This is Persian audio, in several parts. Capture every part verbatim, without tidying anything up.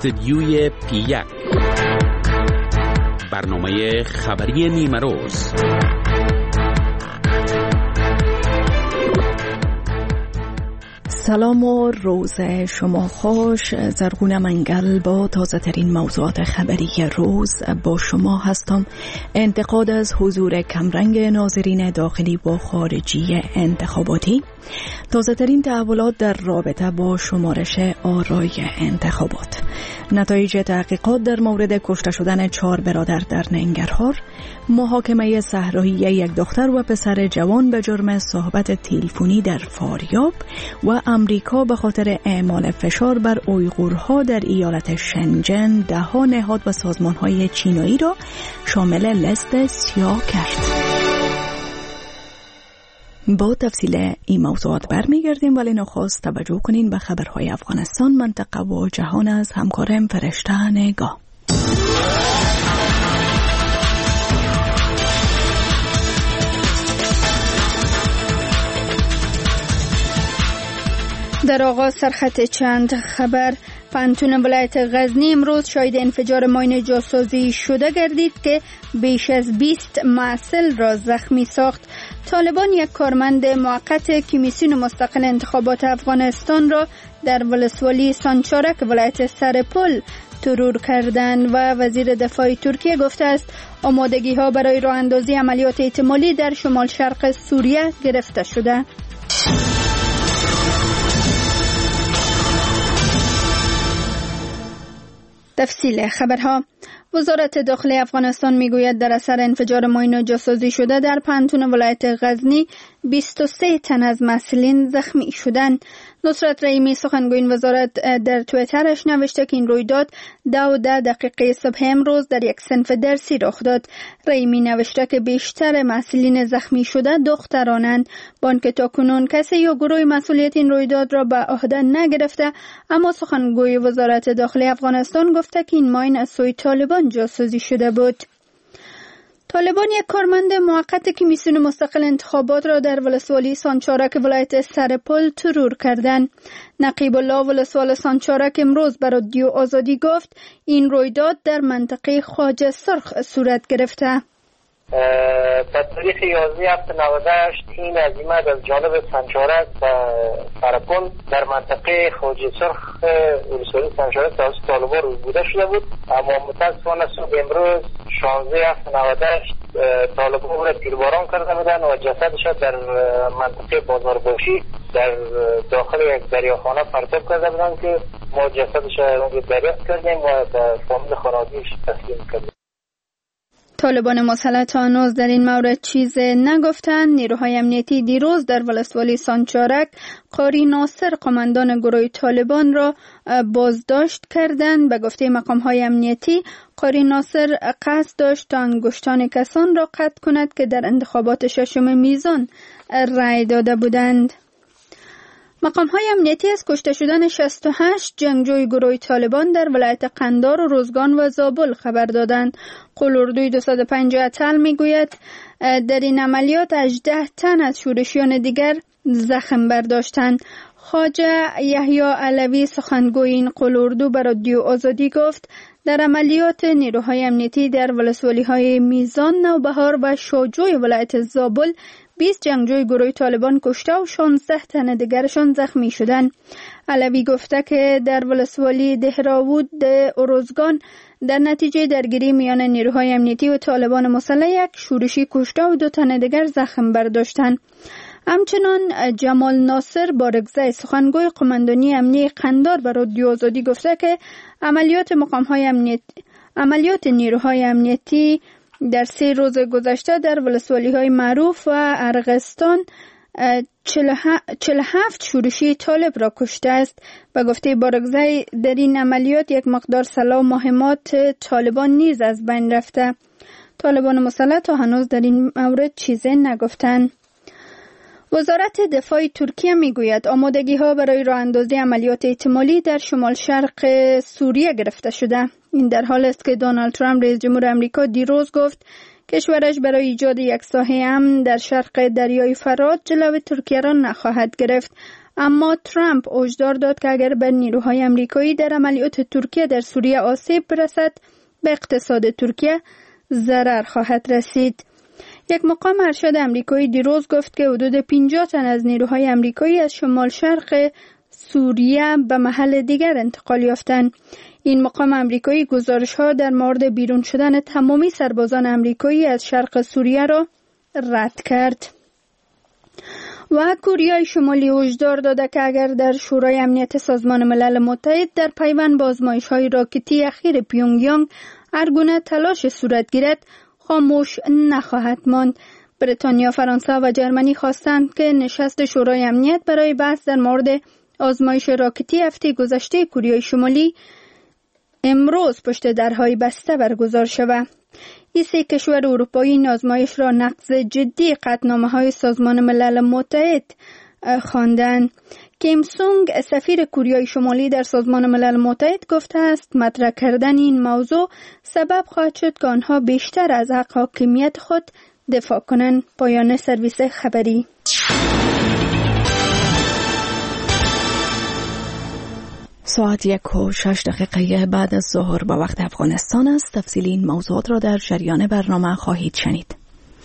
استدیوی پی یک، برنامه خبری نیمه روز. سلام و روز شما خوش. زرغون منگل با تازه ترین موضوعات خبری روز با شما هستم. انتقاد از حضور کمرنگ ناظرین داخلی و خارجی انتخاباتی، تازه ترین تحولات در رابطه با شمارش آرای انتخابات، نتایج تحقیقات در مورد کشته شدن چهار برادر در ننگرهار، محاکمه صحرایی یک دختر و پسر جوان به جرم صحبت تلفنی در فاریاب و امریکا به خاطر اعمال فشار بر اویغورها در ایالت شنجن دهها نهاد و سازمان‌های چینایی را شامل لیست سیاه کرد. با تفصیل این موضوعات برمیگردیم، ولی نخست توجه کنین به خبرهای افغانستان، منطقه و جهان از همکارم فرشته نگاه. در آغاز سرخط چند خبر. پانتون ولایت غزنی امروز شاهد انفجار ماین جاسازی شده گردید که بیش از بیست معسل را زخمی ساخت. طالبان یک کارمند موقت کمیسیون مستقل انتخابات افغانستان را در ولسوالی سانچارک ولایت سرپل ترور کردند و وزیر دفاع ترکیه گفته است آمادگی ها برای راه اندازی عملیات احتمالی در شمال شرق سوریه گرفته شده. تفصیل خبرها. وزارت داخلی افغانستان میگوید در اثر انفجار ماین جاسازی شده در پانتون ولایت غزنی بیست و سه تن از مسئولین زخمی شدند. نصرت رحیمی سخنگوی وزارت در توییترش نوشته که این رویداد دو و ده دقیقه صبح امروز در یک صنف درسی رخ داد. رحیمی نوشته که بیشتر مسئولین زخمی شده دخترانند. با آنکه تاکنون کسی یا گروه مسئولیت این رویداد را به عهده نگرفته، اما سخنگوی وزارت داخلی افغانستان گفته که این ماین از سوی طالبان جاسازی شده بود. طالبان یک کارمند موقت کمیسیون مستقل انتخابات را در ولسوالی سانچارک ولایت سرپل ترور کردند. نقیب الله ولسوال سانچارک امروز بر رادیو آزادی گفت این رویداد در منطقه خواجه سرخ صورت گرفته. در تاریخ یازده هفت نود و هشت این عزیمت از جانب سانچارک و سرپل در منطقه خواجه سرخ ولسوالی سانچارک توسط طالبان روی بوده شده بود، اما متاسفانه صبح امروز شانزده هفت نود و هشت طالبان را تیرباران کرده بودند و جسدش در منطقه بازارباشی در داخل یک دریاخانه پرتاب کرده بودند که ما جسدش را دریافت کردیم و به فامیل خانوادگیش تسلیم کردیم. طالبان مسلط هنوز در این مورد چیز نگفتند. نیروهای امنیتی دیروز در ولسوالی سانچارک قاری ناصر قماندان گروه طالبان را بازداشت کردند. به گفته مقام‌های امنیتی قاری ناصر قصد داشت تا انگشتان کسان را قطع کند که در انتخابات ششم میزان رأی داده بودند. مقام‌های امنیتی از کشته شدن شصت و هشت جنگجوی گروه طالبان در ولایت قندار و روزگان و زابل خبر دادند. قلوردوی دویست و پنجاه تل میگوید در این عملیات هجده تن از شورشیان دیگر زخم برداشتند. خواجه یحیی علوی سخنگوی این قلوردو بر رادیو آزادی گفت در عملیات نیروهای امنیتی در ولسوالی‌های میزان، نوبهار و شاجوی ولایت زابل بیست جنگجوی گروه طالبان کشته و شانزده تن دیگرشان زخمی شدند. علوی گفته که در ولسوالی دهراوود اروزگان در نتیجه درگیری میان نیروهای امنیتی و طالبان مسلح یک شورشی کشته و دو تن دیگر زخم برداشتند. همچنان جمال ناصر بارگزای سخنگوی قماندانی امنی قندار بر رادیو آزادی گفته که عملیات مقام‌های امنیتی عملیات نیروهای امنیتی در سه روز گذشته در ولسوالی‌های معروف و ارغستان چهل و هفت شورشی طالب را کشته است. به گفته بارگزای در این عملیات یک مقدار سلاح و مهمات طالبان نیز از بین رفته. طالبان مسلح تا هنوز در این مورد چیزی نگفتند. وزارت دفاع ترکیه میگوید آمادگی ها برای راه اندازی عملیات احتمالی در شمال شرق سوریه گرفته شده. این در حال است که دونالد ترامپ رئیس جمهور آمریکا دیروز گفت کشورش برای ایجاد یک ساحه امن در شرق دریای فرات جلوی ترکیه را نخواهد گرفت. اما ترامپ هشدار داد که اگر به نیروهای آمریکایی در عملیات ترکیه در سوریه آسیب برسد به اقتصاد ترکیه ضرر خواهد رسید. یک مقام ارشد آمریکایی دیروز گفت که حدود پنجاه تن از نیروهای آمریکایی از شمال شرق سوریه به محل دیگر انتقال یافتند. این مقام آمریکایی گزارش‌ها در مورد بیرون شدن تمامی سربازان آمریکایی از شرق سوریه را رد کرد. و کوریای شمالی هشدار داده که اگر در شورای امنیت سازمان ملل متحد در پیوند با آزمایش‌های راکتی اخیر پیونگیانگ هر گونه تلاش صورت گیرد خاموش نخواهد ماند. بریتانیا، فرانسه و جرمنی خواستند که نشست شورای امنیت برای بحث در مورد آزمایش راکتی هفته گذشته کوریای شمالی امروز پشت درهای بسته برگزار شود. این سه کشور اروپایی این آزمایش را نقض جدی قطعنامه‌های سازمان ملل متحد خواندند. کیم سونگ، سفیر کوریای شمالی در سازمان ملل متحد، گفته است مطرح کردن این موضوع سبب خواهد شد که آنها بیشتر از حق حاکمیت خود دفاع کنند. پایان سرویس خبری. ساعت یک و شش دقیقه بعد از ظهر به وقت افغانستان است. تفصیل این موضوعات را در جریان برنامه خواهید شنید.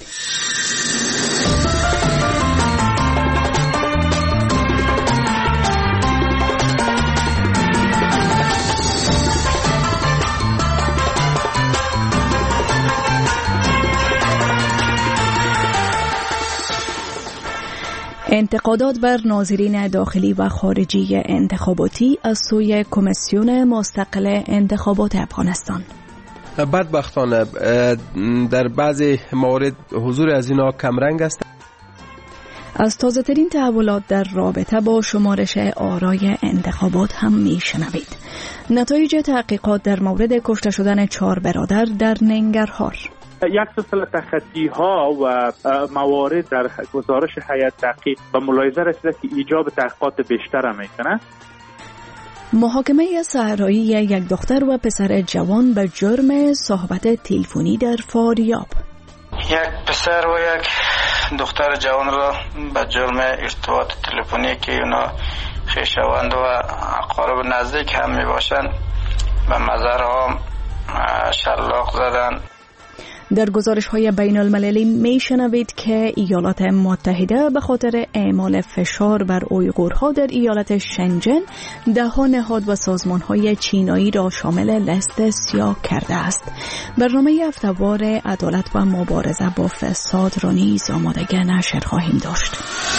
انتقادات بر ناظرین داخلی و خارجی انتخاباتی از سوی کمیسیون مستقل انتخابات افغانستان. بدبختانه در بعضی موارد حضور از اینا کمرنگ است. از تازه ترین تحولات در رابطه با شمارش آرای انتخابات هم می شنوید. نتایج تحقیقات در مورد کشته شدن چهار برادر در ننگرهار. یک سلسله تخطی‌ها و موارد در گزارش هیئت تحقیق و ملاحظه رسیده که ایجاب تحقیقات بیشتر میکنه. محاکمه صحرایی یک دختر و پسر جوان به جرم صحبت تلفنی در فاریاب. یک پسر و یک دختر جوان را به جرم ارتباط تلفنی که اونا خویشاوند و اقارب نزدیک هم می باشند به مزارها شلاق زدند. در گزارش‌های بین المللی می شنوید که ایالات متحده به خاطر اعمال فشار بر اویغورها در ایالت شنجن ده‌ها نهاد و سازمان‌های چینایی را شامل لست سیاه کرده است. برنامه هفته‌وار عدالت و مبارزه با فساد را نیز آمادگی نشر خواهیم داشت.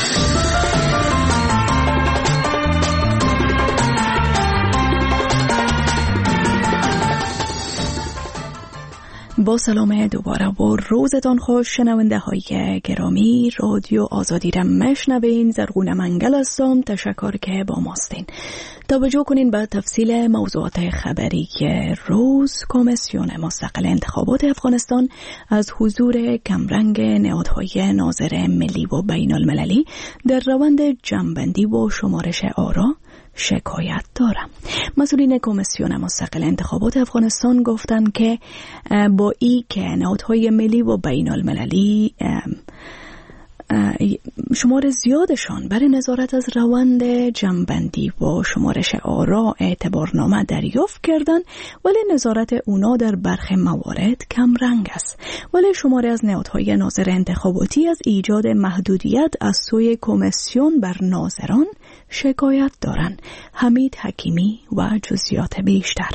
با سلام دوباره و روزتان خوش شنونده های گرامی. رادیو آزادی را مشنوین. زرغون منگل هستم. تشکر که با ماستین. توجه کنین به تفصیل موضوعات خبری که روز کمیسیون مستقل انتخابات افغانستان از حضور کمرنگ نهادهای ناظر ملی و بین المللی در روند جمع‌بندی و شمارش آرا شکایت دارم. مسئولین کمیسیون مستقل انتخابات افغانستان گفتند که با ای که نهادهای ملی و بین المللی شمار زیادشان برای نظارت از روند جمع‌بندی و شمارش آرا اعتبارنامه دریافت کردند، ولی نظارت اونا در برخی موارد کم رنگ است. ولی شماری از نهادهای ناظر انتخاباتی از ایجاد محدودیت از سوی کمیسیون بر ناظران شکایت دارند. حمید حکیمی و جزئیات بیشتر.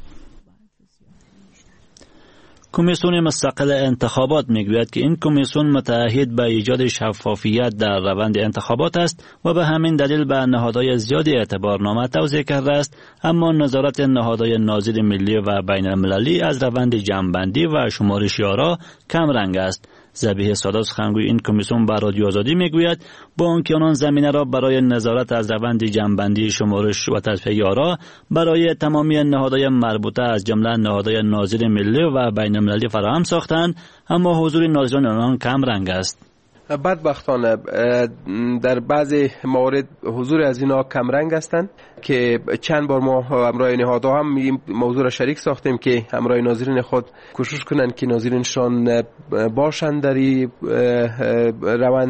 کمیسیون مستقل انتخابات میگوید که این کمیسیون متعهد به ایجاد شفافیت در روند انتخابات است و به همین دلیل به نهادهای زیادی اعتبارنامه توزیع کرده است، اما نظارت نهادهای ناظر ملی و بین المللی از روند جمع‌بندی و شمارش آرا کم رنگ است. ذبیح سادات سخنگوی این کمیسیون به رادیو آزادی میگوید با آنکه آنان زمینه را برای نظارت از روند جمع‌بندی شمارش و تصفیه آرا برای تمامی نهادهای مربوطه از جمله نهادهای ناظر ملی و بین المللی فراهم ساختند، اما حضور ناظران آنان کم رنگ است. بدبختانه در بعضی موارد حضور از اینا کم رنگ هستند که چند بار ما همراه نهادها هم این موضوع را شریک ساختیم که همراه ناظرین خود کوشش کنند که ناظرینشان باشند در این روند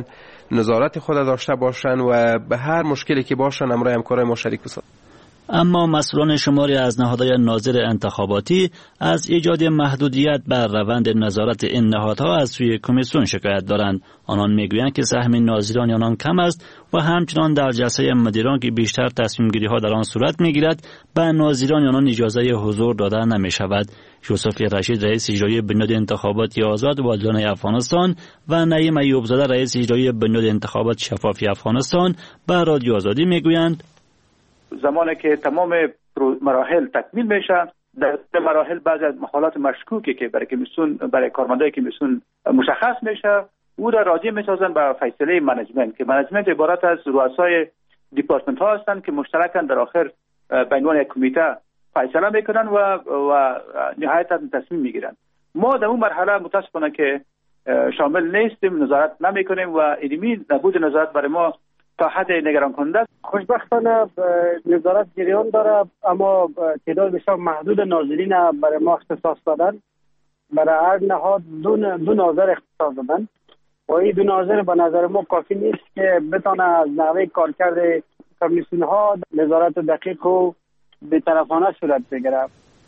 نظارت خود داشته باشند و به هر مشکلی که باشند همراه همکارای ما شریک باشند. اما مسئولان شماری از نهادهای ناظر انتخاباتی از ایجاد محدودیت بر روند نظارت این نهادها از سوی کمیسیون شکایت دارند. آنان میگویند که سهم ناظران آنان کم است و همچنان در جلسه مدیران که بیشتر تصمیم گیری ها در آن صورت میگیرد به ناظران آنان اجازه حضور داده نمی شود. یوسف رشید رئیس اجرایی بنیاد انتخاباتی آزاد والدین افغانستان و نعیم ایوبزاده رئیس اجرایی بنیاد انتخابات شفافی افغانستان به رادیو آزادی میگویند زمانی که تمام مراحل تکمیل میشه، در مراحل بعضی از مخالفات مشکوکی که برای کمیسیون برای کارمندای کمیسیون مشخص میشه او را راجع میسازن به فیصله منیجمنت که منیجمنت عبارت از رؤسای دیپارتمنت ها هستند که مشترکاً در آخر به عنوان یک کمیته فیصله میکنن و و نهایتا تصمیم میگیرن. ما در اون مرحله متاسفانه که شامل نیستیم، نظارت نمیکنیم و علمی نبود نظارت برای ما تا حد نگران کننده. خوشبختانه نظارت جریان داره، اما تعداد بسیار محدود ناظرین برای ما اختصاص دادن. برای هر نهاد دو, دو ناظر اختصاص دادن و این دو ناظر به نظر ما کافی نیست که بتونه از نحوه کارکرد کمیسیون ها نظارت دقیق و بی‌طرفانه صورت بگیره.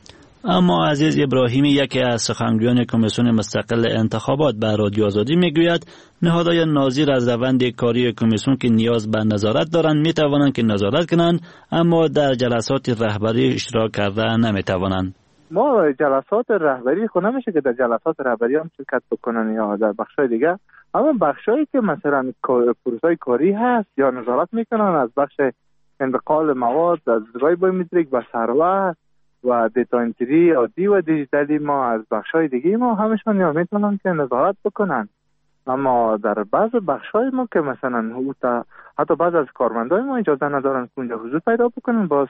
اما عزیز ابراهیمی یکی از سخنگویان کمیسیون مستقل انتخابات به رادیو آزادی میگوید نهادهای ناظر از روند کاری کمیسیون که نیاز به نظارت دارند میتوانند که نظارت کنند، اما در جلسات رهبری اشتراک کرده نمیتوانند. ما جلسات رهبری خود نمیشه که در جلسات رهبری هم شرکت بکنن یا در بخشای دیگه، اما بخشایی که مثلا پروسه کاری هست یا نظارت میکنن از بخش انتقال مواد از رای بایومتریک به سروه و دیتا انتری عادی و دیجیتالی ما از بخشای دیگه ما همشون یا میتونن که نظارت بکنن، اما در بعض بخشای ما که مثلا حتی بعض از کارمندای ما اجازه ندارن که اونجا حضور پیدا بکنن، باز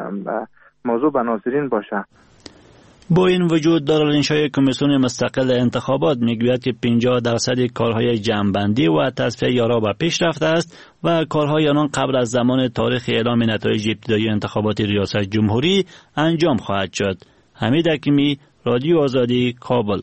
موضوع به ناظرین باشه. با این وجود دارالانشای کمیسیون مستقل انتخابات میگوید که پنجاه درصد کارهای جمع‌بندی و تصفیه یارا به پیش رفته است و کارهای آنان قبل از زمان تاریخ اعلام نتایج ابتدایی انتخابات ریاست جمهوری انجام خواهد شد. حمید حکیمی، رادیو آزادی، کابل.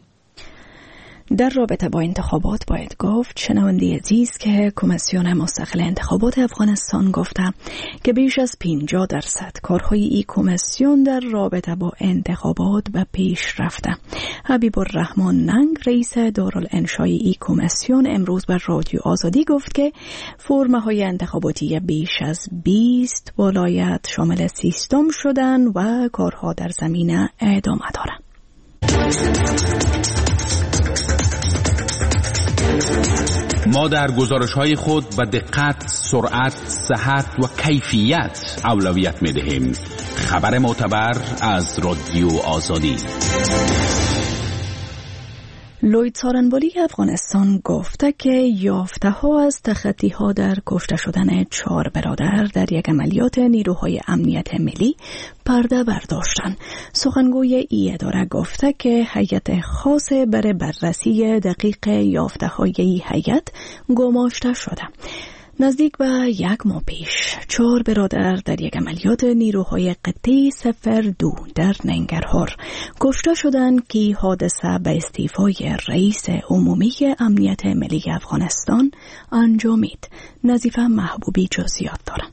در رابطه با انتخابات باید گفت شنونده عزیز که کمیسیون مستقل انتخابات افغانستان گفته که بیش از پنجاه درصد کارهای ای کمیسیون در رابطه با انتخابات به پیش رفته. حبیب الرحمن ننگ رئیس دارالانشای ای کمیسیون امروز بر رادیو آزادی گفت که فرم‌های انتخاباتی بیش از بیست ولایت شامل سیستم شدن و کارها در زمینه ادامه دارند. ما در گزارش‌های خود به دقت، سرعت، صحت و کیفیت اولویت می‌دهیم. خبر معتبر از رادیو آزادی. لوید سارنبولی افغانستان گفته که یافته ها از تخطی ها در کشته شدن چهار برادر در یک عملیات نیروهای امنیت ملی پرده برداشتن. سخنگوی ای اداره گفته که هیئت خاص برای بررسی دقیق یافته های ای هیئت گماشته شده. نزدیک به یک ماه پیش چهار برادر در یک عملیات نیروهای قطعی صفر دو در ننگرهار کشته شدند که حادثه به استعفای رئیس عمومی امنیت ملی افغانستان انجامید. نظیفه محبوبی جزئیات دارد.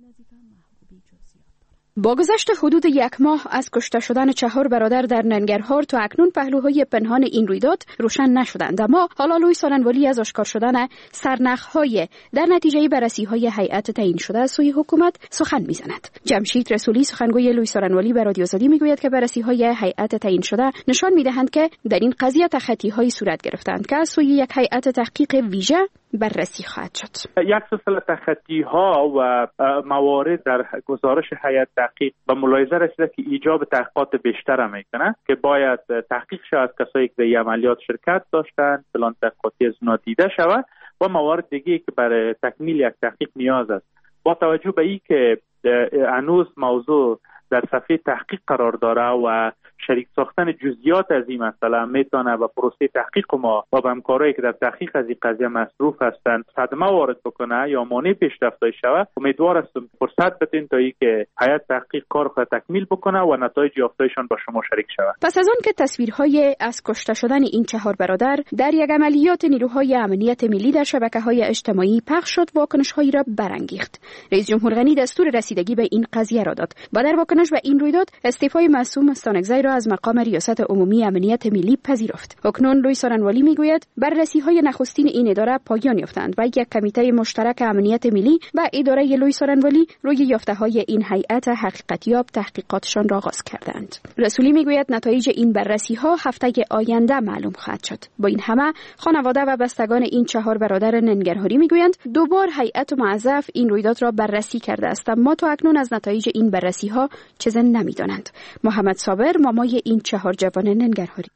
با گذشت حدود یک ماه از کشته شدن چهار برادر در ننگرهار تا اکنون پهلوهای پنهان این رویداد روشن نشدند، اما حالا لوید سارنبولی از آشکار شدن سرنخ‌های در نتیجه بررسی‌های هیئت تعیین شده از سوی حکومت سخن می‌زند. جمشید رسولی سخنگوی لوید سارنبولی به رادیو آزادی میگوید که بررسی‌های هیئت تعیین شده نشان می‌دهند که در این قضیه تخطی‌هایی صورت گرفتند که از سوی یک هیئت تحقیق ویژه بررسی خواهد شد. یک سلسله تخطی‌ها و موارد در گزارش هیئت تحقیق به ملاحظه رسیده که ایجاب تحقیقات بیشتر میکنه که باید تحقیق شود کسایی که در عملیات شرکت داشتند، پلان تحقیقاتی از اونا دیده شود و موارد دیگه که برای تکمیل یک تحقیق نیاز است. با توجه به این که هنوز موضوع در صفحه تحقیق قرار داره و شریک ساختن جزئیات از این مسئله میتونه به پروسه تحقیق ما و به همکارایی که در تحقیق از این قضیه مصروف هستند صدمه وارد بکنه یا مانع پیشرفت شود. امیدوار هستم فرصت بدین تا اینکه هیئت تحقیق کار خود تکمیل بکنه و نتایج یافتهشان با شما شریک شود. پس از آن که تصویرهای از کشته شدن این چهار برادر در یک عملیات نیروهای امنیت ملی در شبکه‌های اجتماعی پخش شد، واکنش‌هایی را برانگیخت. رئیس جمهور غنی دستور رسیدگی به این قضیه را داد و در واکنش به این رویداد استعفای معصوم استانکزی را از مقام ریاست عمومی امنیت ملی پذیرفت. اکنون لوی سارنوالی میگوید بررسی‌های نخستین این اداره پایان یافتند و یک کمیته مشترک امنیت ملی و اداره لوی سارنوالی روی یافته‌های این هیئت حقیقتیاب تحقیقاتشان را آغاز کردند. رسولی میگوید نتایج این بررسی‌ها هفته آینده معلوم خواهد شد. با این همه خانواده و بستگان این چهار برادر ننگرهاری میگویند دوبار هیئت موظف این رویداد را بررسی کرده است، اما تا اکنون از نتایج این بررسی‌ها چیزی نمی‌دانند. محمد صابر مامای این چهار جوان ننگرهاری: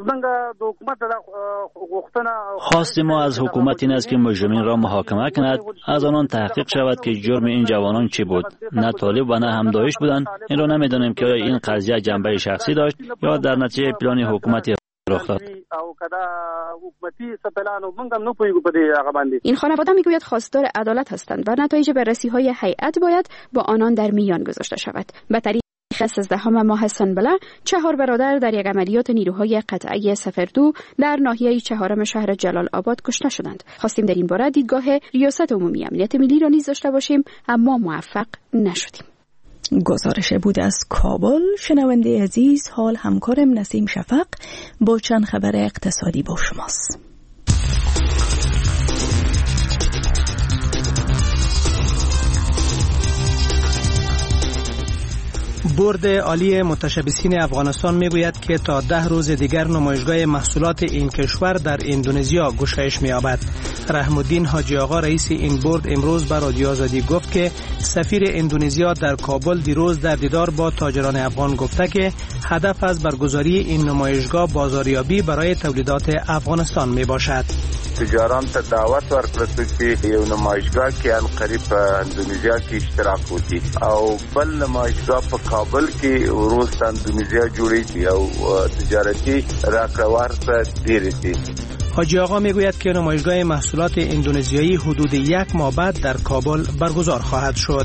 خواست ما از حکومت این است که مجرمین را محاکمه کند، از آنان تحقیق شود که جرم این جوانان چی بود. نه طالب و نه هم داعش بودند. این را نمی‌دانیم که آیا این قضیه جنبه شخصی داشت یا در نتیجه پلان حکومتی رخ داد. این خانواده میگوید خواستار عدالت هستند و نتایج بررسی‌های هیئت باید با آنان در میان گذاشته شود. به طریق سیزدهم ماه سنبله چهار برادر در یک عملیات نیروهای قطعی سفردو در ناحیه چهارم شهر جلال آباد کشته شدند. خواستیم در این باره دیدگاه ریاست عمومی امنیت ملی را نیز داشته باشیم، اما موفق نشدیم. گزارش بود از کابل. شنونده عزیز، حال همکارم نسیم شفق با چند خبر اقتصادی با شماست. بورد عالی متشبثین افغانستان میگوید که تا ده روز دیگر نمایشگاه محصولات این کشور در اندونزیا گشایش می‌یابد. رحم الدین حاجی آقا رئیس این بورد امروز به رادیو آزادی گفت که سفیر اندونزیا در کابل دیروز در دیدار با تاجران افغان گفته که هدف از برگزاری این نمایشگاه بازاریابی برای تولیدات افغانستان میباشد. تجاران ته دعوت ورکړل چې یو نمایشګاه کې ان قریب په اندونیزیا کې اشتراک وکړي او بل نمایشګاه په کابل کې وروسته اندونیزیا جوړیږي او تجارتي راکړه ورکړه ډیره دي. حاجی آقا میگوید که نمایشگاه محصولات اندونزیایی حدود یک ماه بعد در کابل برگزار خواهد شد.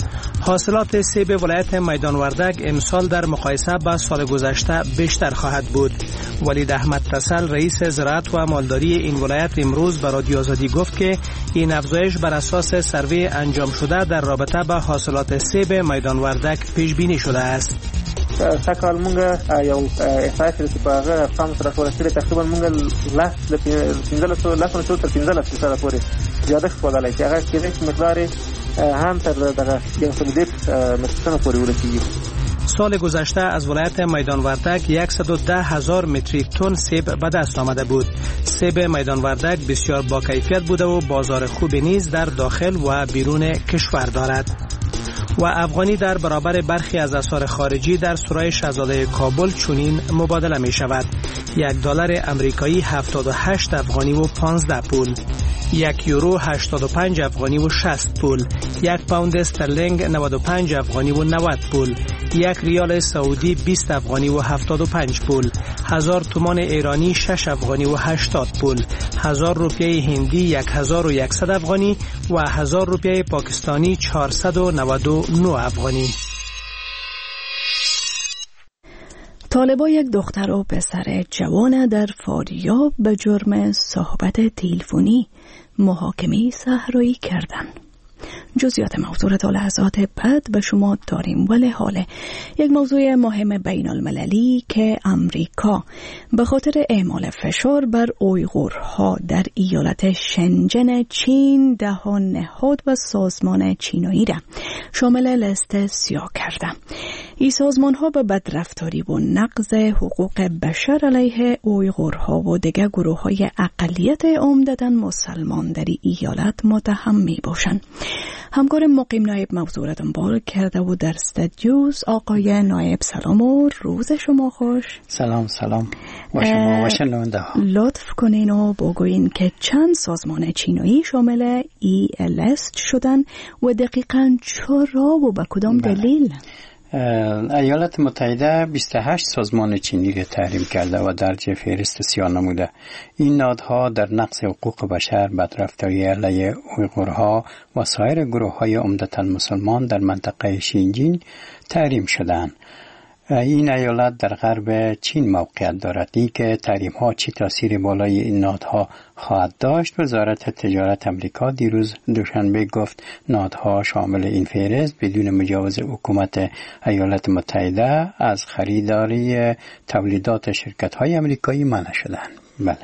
حاصلات سیب ولایت میدان وردک امسال در مقایسه با سال گذشته بیشتر خواهد بود. ولید احمد تسل رئیس زراعت و مالداری این ولایت امروز به رادیو آزادی گفت که این افزایش بر اساس سروی انجام شده در رابطه با حاصلات سیب میدان وردک پیش بینی شده است. سکال مونږ یو احساس چې په هغه ارقام سره ورسېږي تقریبا مونږ لاس د پنځلس سوه لاس نه تر پنځلس سوه پورې زیاتښت کولای شي. هغه کېدای شي مقدار هم تر دغه یو سل و ده مترونه پورې ورسېږي. سال گذشته از ولایت میدان وردک صد و ده هزار متریک تن سیب به دست آمده بود. سیب میدان وردک بسیار با کیفیت بوده و بازار خوبی نیز در داخل و بیرون کشور دارد. و افغانی در برابر برخی از اسعار خارجی در سرای شاهزاده کابل چنین مبادله می شود. یک دلار امریکایی هفتاد و هشت افغانی و پانزده پول، یک یورو هشتاد و پنج افغانی و شصت پول، یک پوند استرلینگ نود و پنج افغانی و نود پول، یک ریال سعودی بیست افغانی و هفتاد و پنج پول، هزار تومان ایرانی شش افغانی و هشتاد پول، هزار روپیه هندی یک هزار و یکصد افغانی و هزار روپیه پاکستانی چهارصد و نود و نه افغانی. طالبا یک دختر و پسر جوان در فاریاب به جرم صحبت تلفنی محاکمه صحرایی کردند. جزئیات موضوع تا لحظات بعد به شما داریم، ولی حاله یک موضوع مهم بین المللی که امریکا به خاطر اعمال فشار بر اویغورها در ایالت شنجن چین دهان نهاد و سازمان چینایی را شامل لیست سیاه کرده. این سازمان ها به بدرفتاری و نقض حقوق بشر علیه اویغورها و دیگر گروه های اقلیت عمدتاً مسلمان در ایالت متهم می باشند. همکار مقیم نایب موضوع را دنبال کرده و در استودیوز. آقای نایب سلام و روز شما خوش. سلام سلام با شما و شنونده ها. لطف کنین و بگوین که چند سازمان چینایی شامل ای ال اس شدن و دقیقاً چرا و به کدام دلیل؟ ایالات متحده بیست و هشت سازمان چینی را تحریم کرده و درجه فهرست سیاه نموده. این نهادها در نقض حقوق بشر، بدرفتاری علیه اویغورها و سایر گروه‌های عمدتاً مسلمان در منطقه شینجین تحریم شدند. این ایالت در غرب چین موقعیت دارد. این که تحریم ها چه تاثیر بالای این نهادها خواهد داشت، وزارت تجارت امریکا دیروز دوشنبه گفت نهادها شامل این فهرست بدون مجاز حکومت ایالات متحده از خریداری تولیدات شرکت های امریکایی منع شدند. بله.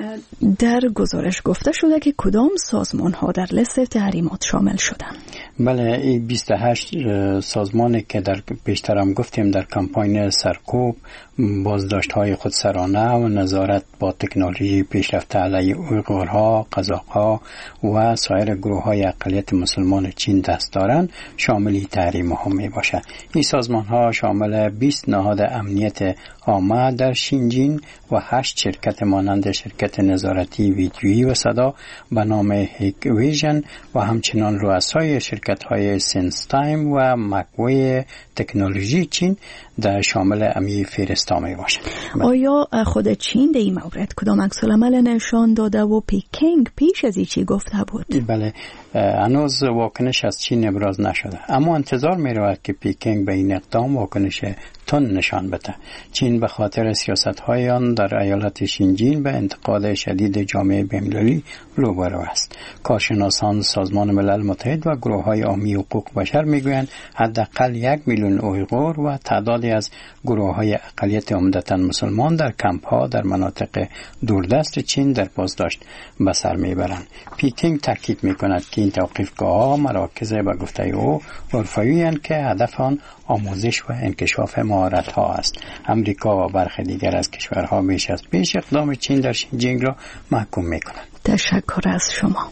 در گزارش گفته شده که کدام سازمان ها در لیست تحریمات شامل شدند؟ بله، این بیست و هشت سازمانی که در پیشترم گفتیم در کمپاین سرکوب، بازداشت های خودسرانه و نظارت با تکنولوژی پیشرفته علیه اویغورها، قزاق‌ها و سایر گروه های اقلیت مسلمان چین دست دارند شامل تحریم ها می باشد. این سازمان ها شامل بیست نهاد امنیت عامه در شینجین و هشت شرکت مانند شرکت نظارتی ویدیویی و صدا به نام هیکویژن و همچنان رؤسای شرکت های سنس تایم و مکوی تکنولوژی چین در شامل امی فهرستا می باشد. آیا خود چین در این مورد کدام عکس العمل نشان داده و پیکینگ پیش از این چی گفته بود؟ بله، هنوز واکنش از چین ابراز نشده، اما انتظار می رود که پیکینگ به این اقدام واکنش تند نشان بده. چین به خاطر سیاست‌های آن در ایالت شینجین به انتقاد شدید جامعه بین‌المللی روبرو است. کارشناسان سازمان ملل متحد و گروه‌های عامی حقوق بشر می‌گویند حداقل یک میلیون اویغور و تعدادی از گروه‌های اقلیت عمدتاً مسلمان در کمپ‌ها در مناطق دوردست چین در بازداشت به سر می‌برند. پیکینگ تاکید می‌کند که این توقیفگاه‌ها مراکز به گفته او حرفه‌ای‌اند که هدف آن آموزش و انکشاف مهارت‌ها است. امریکا و برخی دیگر از کشورها بیش از پیش اقدام چین در شینجینگ را محکوم می‌کنند. تشکر از شما.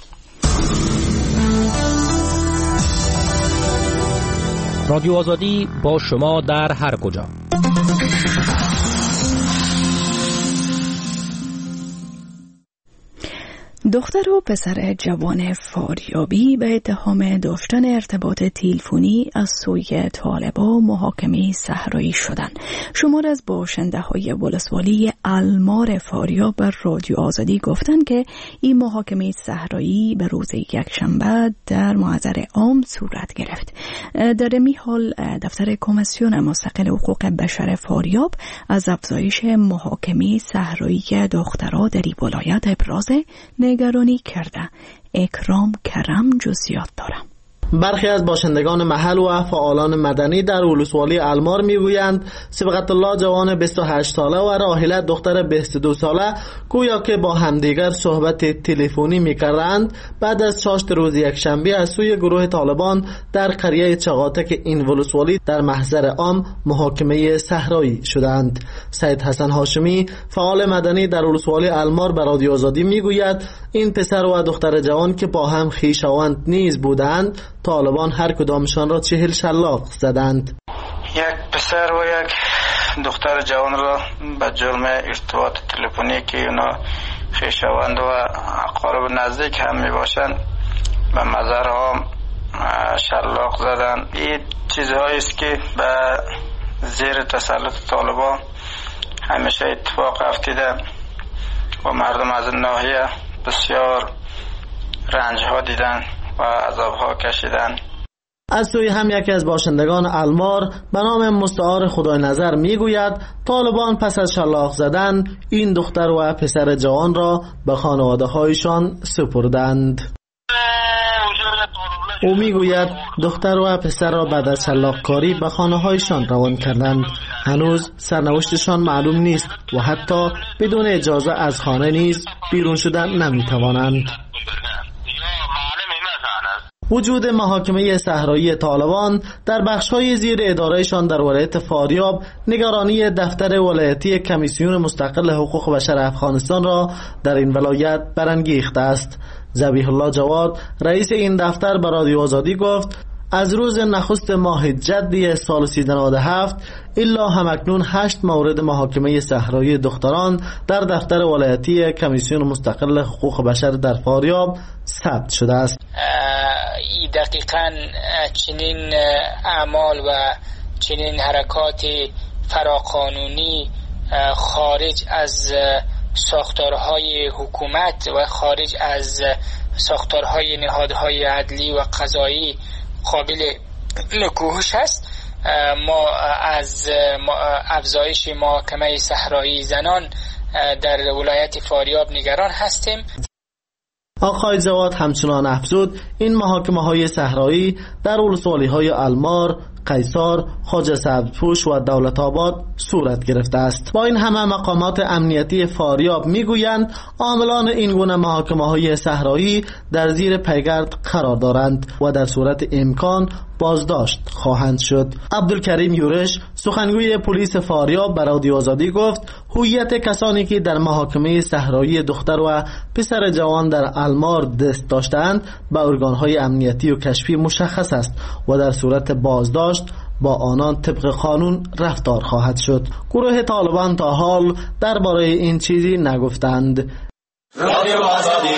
رادیو آزادی با شما در هر کجا. دختر و پسر جوان فاریابی به اتهام داشتن ارتباط تلفنی از سوی طالبان محاکمه صحرایی شدند. شمار از باشنده های ولسوالی المار فاریاب بر رادیو آزادی گفتند که این محاکمه صحرایی به روز یکشنبه در محضر عام صورت گرفت. در این حال دفتر کمیسیون مستقل حقوق بشر فاریاب از افزایش محاکمه صحرایی دخترها در این ولایت ابراز نگرانی کرده. اکرام کرم جزئیات دارم. برخی از باشندگان محل و فعالان مدنی در ولسوالی المار میگویند صبغت الله جوان بیست و هشت ساله و راحله دختر بیست و دو ساله گویا که با همدیگر صحبت تلفنی میکردند بعد از چاشت روز یکشنبه از سوی گروه طالبان در قریه چغاتک این ولسوالی در محضر عام محاکمه صحرایی شدند. سید حسن هاشمی فعال مدنی در ولسوالی المار به رادیو آزادی میگوید این پسر و دختر جوان که با هم خویشاوند نیز بودند، طالبان هر کدامشان را چهل شلاق زدند. یک پسر و یک دختر جوان را به جرم ارتباط تلفنی که اونا خویشاوند و اقارب نزدیک هم می باشند به مزارها شلاق زدند. این چیزهایی است که به زیر تسلط طالبان همیشه اتفاق افتیده و مردم از این ناحیه بسیار رنج ها دیدن و عذاب ها کشیدن. از سوی هم یکی از باشندگان المار به نام مستعار خدای نظر میگوید طالبان پس از شلاق زدن این دختر و پسر جوان را به خانواده هایشان سپردند. او میگوید دختر و پسر را بعد از شلاق‌کاری به خانه هایشان روان کردند. هنوز سرنوشتشان معلوم نیست و حتی بدون اجازه از خانه نیز بیرون شدن نمیتوانند. وجود محاکمه صحرایی طالبان در بخش‌های زیر ادارهشان در ولایت فاریاب نگرانی دفتر ولایتی کمیسیون مستقل حقوق بشر افغانستان را در این ولایت برانگیخته است. ذبیح الله جواد رئیس این دفتر به رادیو آزادی گفت از روز نخست ماه جدی سال سیزده نود و هفت الا همکنون هشت مورد محاکمه صحرایی دختران در دفتر ولایتی کمیسیون مستقل حقوق بشر در فاریاب ثبت شده است. دقیقاً چنین اعمال و چنین حرکات فراقانونی خارج از ساختارهای حکومت و خارج از ساختارهای نهادهای عدلی و قضایی قابل نکوهش است. ما از افزایش محاکمه صحرایی زنان در ولایت فاریاب نگران هستیم. آقای جواد همچنان افزود این محاکمه های صحرایی در ولسوالی های المار، قیصار، خواجه سبزپوش و دولت آباد صورت گرفته است. با این همه مقامات امنیتی فاریاب میگویند عاملان این گونه محاکمه های صحرایی در زیر پیگرد قرار دارند و در صورت امکان بازداشت خواهند شد. عبدالکریم یورش سخنگوی پلیس فاریاب به رادیو آزادی گفت هویت کسانی که در محاکمه صحرایی دختر و پسر جوان در المار دست داشتند به ارگانهای امنیتی و کشفی مشخص است و در صورت بازداشت با آنان طبق قانون رفتار خواهد شد. گروه طالبان تا حال درباره این چیزی نگفتند. رادیو آزادی.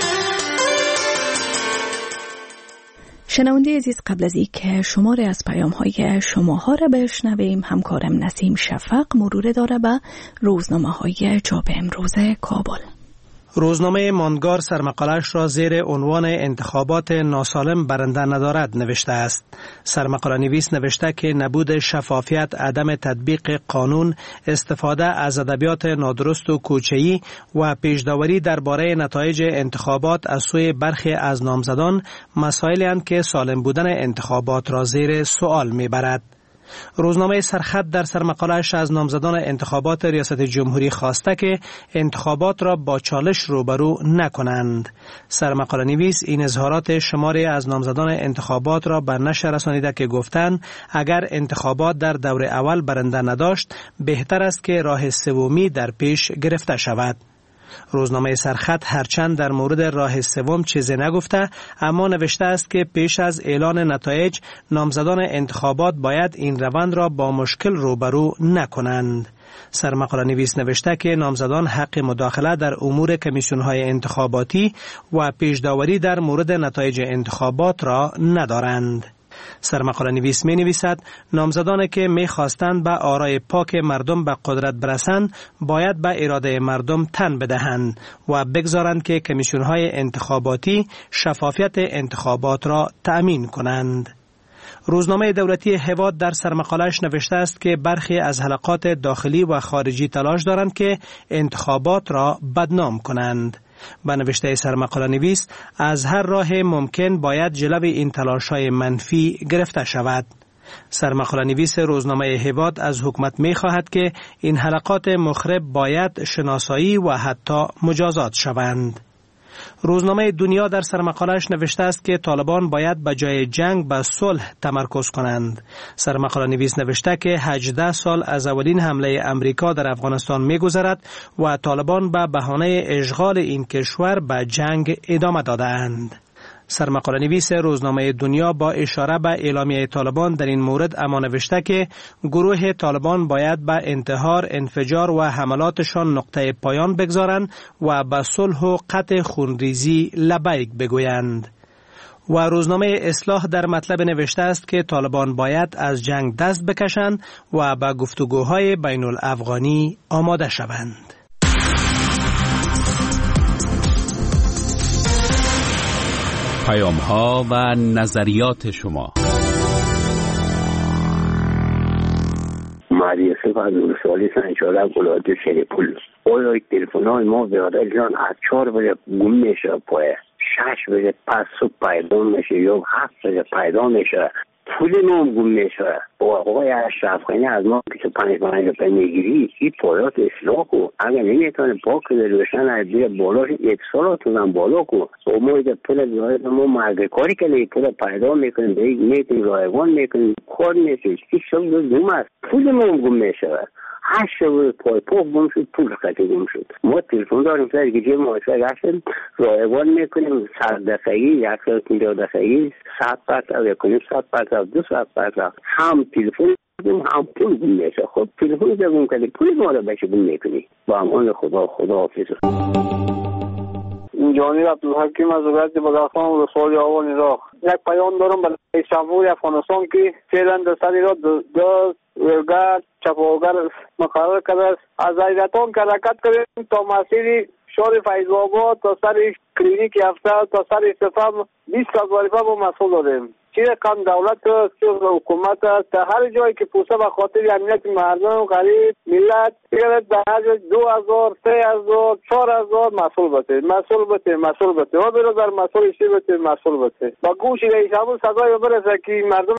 شنونده عزیز، قبل از اینکه شماره از پیام‌های شماها را بشنویم، همکارم نسیم شفق مرور داره به روزنامه‌های چاپ امروز کابل. روزنامه ماندگار سرمقاله‌اش را زیر عنوان انتخابات ناسالم برنده ندارد نوشته است. سرمقاله نویس نوشته که نبود شفافیت، عدم تطبیق قانون، استفاده از ادبیات نادرست و کوچه‌ای و پیش‌داوری درباره نتایج انتخابات از سوی برخی از نامزدان مسائلی اند که سالم بودن انتخابات را زیر سوال می‌برد. روزنامه سرخط در سرمقاله‌اش از نامزدان انتخابات ریاست جمهوری خواسته که انتخابات را با چالش روبرو نکنند. سرمقاله نویس این اظهارات شماری از نامزدان انتخابات را به نشر رسانیده که گفتند اگر انتخابات در دور اول برنده نداشت بهتر است که راه سومی در پیش گرفته شود. روزنامه سرخط هرچند در مورد راه سوم چیزی نگفته، اما نوشته است که پیش از اعلان نتایج نامزدان انتخابات باید این روند را با مشکل روبرو نکنند. سرمقاله نویس نوشته که نامزدان حق مداخله در امور کمیسیون‌های انتخاباتی و پیش‌داوری در مورد نتایج انتخابات را ندارند. سرمقاله نویس می نویسد نامزدانی که می خواستند به آرای پاک مردم به قدرت برسند باید به اراده مردم تن بدهند و بگذارند که کمیسیون‌های انتخاباتی شفافیت انتخابات را تأمین کنند. روزنامه دولتی هواد در سرمقاله‌اش نوشته است که برخی از حلقات داخلی و خارجی تلاش دارند که انتخابات را بدنام کنند. با نوشته سرمقاله نویس از هر راه ممکن باید جلوی این تلاش‌های منفی گرفته شود. سرمقاله نویس روزنامه هواد از حکومت می خواهد که این حلقات مخرب باید شناسایی و حتی مجازات شوند. روزنامه دنیا در سرمقاله‌اش نوشته است که طالبان باید به جای جنگ به صلح تمرکز کنند. سرمقاله نویس نوشته که هجده سال از اولین حمله امریکا در افغانستان می‌گذرد و طالبان به بهانه اشغال این کشور به جنگ ادامه داده‌اند. سرمقاله نویس روزنامه دنیا با اشاره به اعلامیه طالبان در این مورد اما نوشته که گروه طالبان باید به انتحار، انفجار و حملاتشان نقطه پایان بگذارند و به صلح و قطع خونریزی لبیک بگویند. و روزنامه اصلاح در مطلب نوشته است که طالبان باید از جنگ دست بکشند و به گفتگوهای بین الافغانی آماده شوند. پیام ها و نظریات شما. مهدی یوسف از ولسوالی سنجارک ولایت شریپول. آیا تلفن های ما برادر جان از چهار بجه گم میشه پایه، شش بجه پس صبح پیدا میشه یا هفت بجه پیدا میشه، پول ما هم گم میشه. آقای اشرف خانی از ما بیست و پنج پنج روپیه میگیری، این پایات اصلاح کو. اگر نمیتونه پاک کنه روشن از بیا بالاش یک سالاتونم بالا کو. و ما ایده پول بیاید ما مرگ کاری کنه پول پیدا میکنیم، به میتونیم رایگان میکنیم، کار میکنیم. این شب دو دوم است، پول ما هم گم میشه. هشت شب پای پاک گم شد، پول خطی گم شد. ما تلفن داریم سر که جه مایسته گشتیم رایگان میکنیم، صد دقیقی، یک ساعت میلیارد دقیقی، صد پرسد، یکنیم صد پرسد، دو صد پرسد، هم تلفن هم پول گم میشه. خب تلفن ده گم کنی، پول ما رو بشه گم میکنی. با امان خدا، خدا حافظ. اون جانی عبدالحکیم از ولایت بدخشان ولسوالی آوان عراق. یک پیام دارم برای شمول افغانستان که فعلا در سر را دزد ولگرد چپاوگر مقرر کرده است. از حیرتان که حرکت کنیم تا مسیر شهر فیض آباد تا سر کلینیک هفته تا سر استفام بیست وظیفه با مسئول داریم. چه رقم دولت چه حکومت است تا هر جایی که پوسه به خاطر امنیت مردم غریب ملت بگرد به هر جای دو هزار سه هزار چهار هزار مسئول بده مسئول بده مسئول بده و برادر مسئول شی بده مسئول بده با گوش رئیس جمهور صدای برسه که مردم